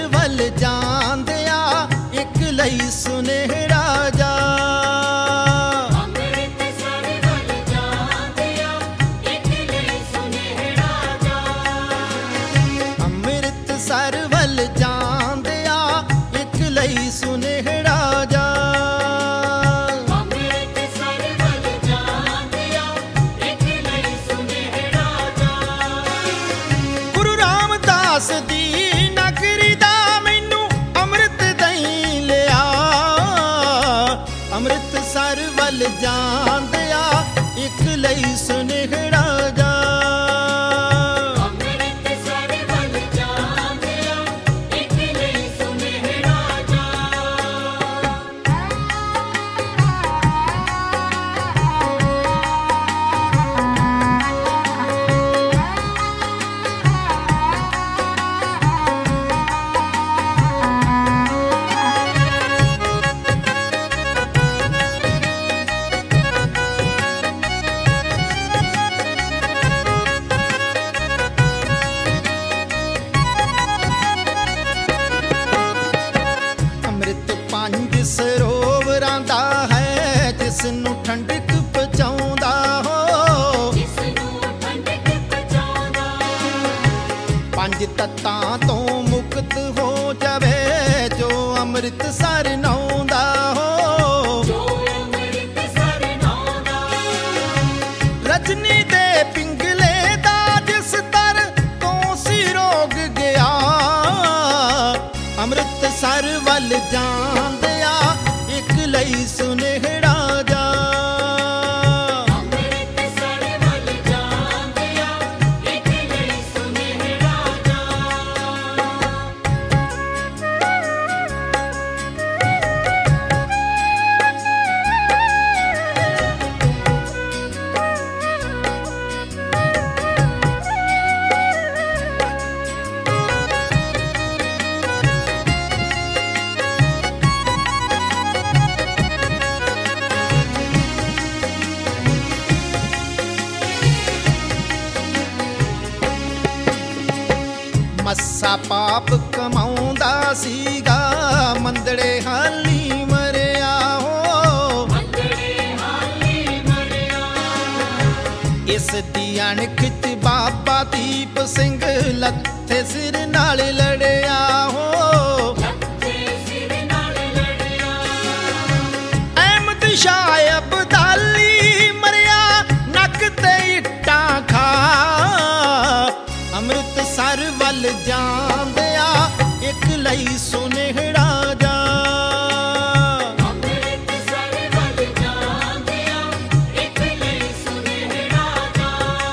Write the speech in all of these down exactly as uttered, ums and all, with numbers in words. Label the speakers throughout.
Speaker 1: ਵੱਲ ਜਾਂਦਿਆਂ ਇੱਕ ਲਈ ਸੁਨੇਹੜਾ ਜਾ।
Speaker 2: ਅੰਮ੍ਰਿਤਸਰ ਵੱਲ ਜਾਂਦਿਆਂ ਇੱਕ ਲਈ ਸੁਨੇਹੜਾ ਜਾ।
Speaker 1: ਅੰਮ੍ਰਿਤਸਰ ਵੱਲ ਜਾਂਦਿਆਂ ਇੱਕ ਲਈ ਸੁਨੇਹੜਾ ਜਾ।
Speaker 2: ਅੰਮ੍ਰਿਤਸਰ ਵੱਲ ਜਾਂਦਿਆਂ ਇੱਕ ਲਈ ਸੁਨੇਹੜਾ ਜਾ।
Speaker 1: ਗੁਰੂ ਰਾਮਦਾਸ ਦੀ ਨਗਰੀ ਦਾ ਮੈਨੂੰ ਅੰਮ੍ਰਿਤ ਦਈ ਲਿਆ। ਅੰਮ੍ਰਿਤਸਰ ਵੱਲ ਜਾਂਦਿਆਂ ਇੱਕ ਲਈ ਸੁਨੇਹੜਾ ਜਾ।
Speaker 2: ਅੰਮ੍ਰਿਤਸਰ ਵੱਲ ਜਾਂਦਿਆਂ ਇੱਕ ਲਈ ਸੁਨੇਹੜਾ ਜਾ।
Speaker 1: ਅੰਮ੍ਰਿਤ ਪੰਜ ਸਰੋਵਰਾਂ ਦਾ ਹੈ ਜਿਸ ਨੂੰ ਠੰਡਕ ਪਹੁੰਚਾਉਂਦਾ ਹੋ।
Speaker 2: ਜਿਸ ਨੂੰ ਠੰਡਕ ਪਹੁੰਚਾਉਂਦਾ।
Speaker 1: ਪੰਜ ਤੱਤਾਂ ਤੋਂ ਮੁਕਤ ਹੋ ਜਾਵੇ ਜੋ ਅੰਮ੍ਰਿਤਸਰ ਨਾਉਂਦਾ ਹੋ।
Speaker 2: ਜੋ ਅੰਮ੍ਰਿਤਸਰ ਨਾਉਂਦਾ।
Speaker 1: ਰਜਨੀ ਦੇ ਪਿੰਗਲੇ ਦਾ ਜਿਸ ਦਰ ਤੋਂ ਸੀ ਰੋਗ ਗਿਆ। ਅੰਮ੍ਰਿਤਸਰ ਵੱਲ ਜਾਂਦਿਆਂ ਇੱਕ ਲਈ ਸੁਨੇਹੜਾ ਜਾ।
Speaker 2: ਅੰਮ੍ਰਿਤਸਰ ਵੱਲ ਜਾਂਦਿਆਂ ਇੱਕ ਲਈ ਸੁਨੇਹੜਾ ਜਾ।
Speaker 1: ਮੱਸਾ ਪਾਪ ਕਮਾਉਂਦਾ ਸੀਗਾ ਮੰਦੜੇ ਹਾਲੀ ਮਰਿਆ ਹੋ।
Speaker 2: ਮੰਦੜੇ ਹਾਲੀ ਮਰਿਆ।
Speaker 1: ਇਸ ਦੀ ਅਣਖ ਚ ਬਾਬਾ ਦੀਪ ਸਿੰਘ ਲੱਥੇ ਸਿਰ ਨਾਲ ਲੜਿਆ ਹੋ।
Speaker 2: ਲੱਥੇ ਸਿਰ ਨਾਲ ਲੜਿਆ।
Speaker 1: ਅਹਿਮਦ ਸ਼ਾਹ ਅਬਦਾਲੀ ਮਰਿਆ ਨੱਕ ਤੇ ਇੱਟਾਂ ਖਾ। ਅੰਮ੍ਰਿਤਸਰ ਵੱਲ ਜਾਂਦਿਆਂ ਇੱਕ ਲਈ ਸੁਨੇਹੜਾ ਜਾ।
Speaker 2: ਅੰਮ੍ਰਿਤਸਰ ਵੱਲ ਜਾਂਦਿਆਂ ਇੱਕ ਲਈ ਸੁਨੇਹੜਾ ਜਾ।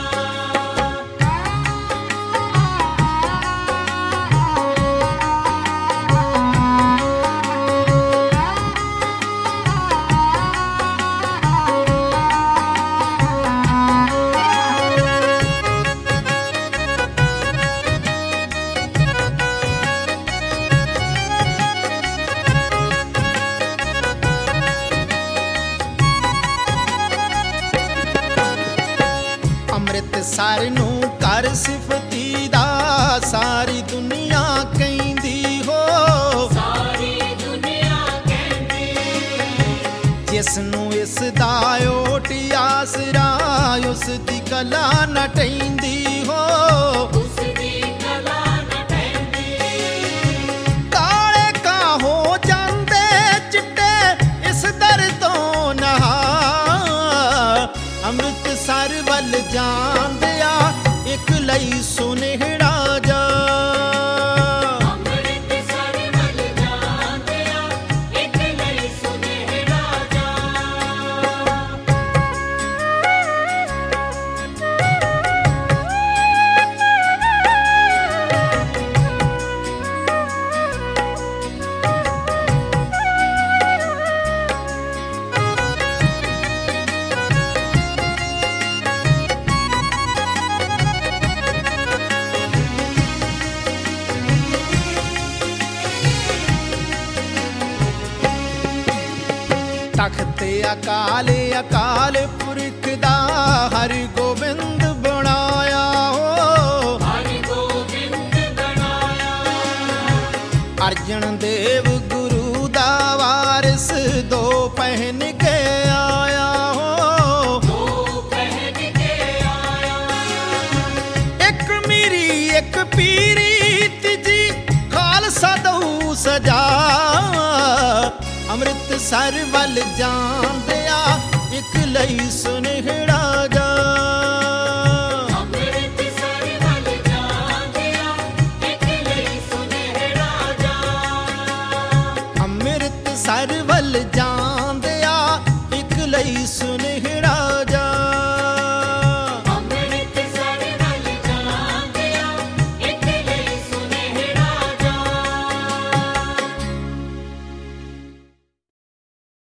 Speaker 1: ਅੰਮ੍ਰਿਤਸਰ ਨੂੰ ਕਰ ਸਿਫਤੀ ਦਾ ਸਾਰੀ ਦੁਨੀਆ ਕਹਿੰਦੀ ਹੋ।
Speaker 2: ਸਾਰੀ ਦੁਨੀਆ ਕਹਿੰਦੀ।
Speaker 1: ਜਿਸ ਨੂੰ ਇਸ ਦਾ ਓਟ ਆਸਰਾ ਉਸ ਦੀ ਕਲਾ ਨਾ ਟਹਿੰਦੀ ਹੋ।
Speaker 2: ਉਸ ਦੀ ਕਲਾ ਨਾ ਟਹਿੰਦੀ।
Speaker 1: ਕਾਲੇ ਕਾਂ ਹੋ ਜਾਂਦੇ ਚਿੱਟੇ ਇਸ ਦਰ ਤੋਂ ਨਹਾ। ਅੰਮ੍ਰਿਤਸਰ ਵੱਲ ਜਾਂਦਿਆਂ ਇੱਕ ਲਈ ਸੁਨੇਹੜਾ ਜਾ।
Speaker 2: ਅੰਮ੍ਰਿਤਸਰ ਵੱਲ ਜਾਂਦਿਆਂ ਇੱਕ ਲਈ ਸੁਨੇਹੜਾ ਜਾ।
Speaker 1: ਤਖਤ ਅਕਾਲ ਅਕਾਲ ਪੁਰਖ ਦਾ ਹਰਿ ਗੋਬਿੰਦ ਬਣਾਇਆ ਹੋ।
Speaker 2: ਹਰਿ ਗੋਬਿੰਦ ਬਣਾਇਆ।
Speaker 1: ਅਰਜਨ ਦੇਵ ਗੁਰੂ ਦਾ ਵਾਰਿਸ ਦੋ ਪਹਿਨ ਕੇ ਆਇਆ ਹੋ।
Speaker 2: ਦੋ ਪਹਿਨ ਕੇ ਆਇਆ।
Speaker 1: ਇੱਕ ਮੀਰੀ ਇੱਕ ਪੀਰੀ ਤੀਜੀ ਖਾਲਸਾ ਦਊ ਸਜਾ। ਅੰਮ੍ਰਿਤਸਰ ਵੱਲ ਜਾਂਦਿਆ ਇੱਕ ਲਈ ਸੁਨੇਹੜਾ ਜਾ।
Speaker 2: ਅੰਮ੍ਰਿਤਸਰ ਵੱਲ ਜਾਂਦਿਆ ਇੱਕ ਲਈ ਸੁਨੇਹੜਾ ਜਾ।
Speaker 1: ਅੰਮ੍ਰਿਤਸਰ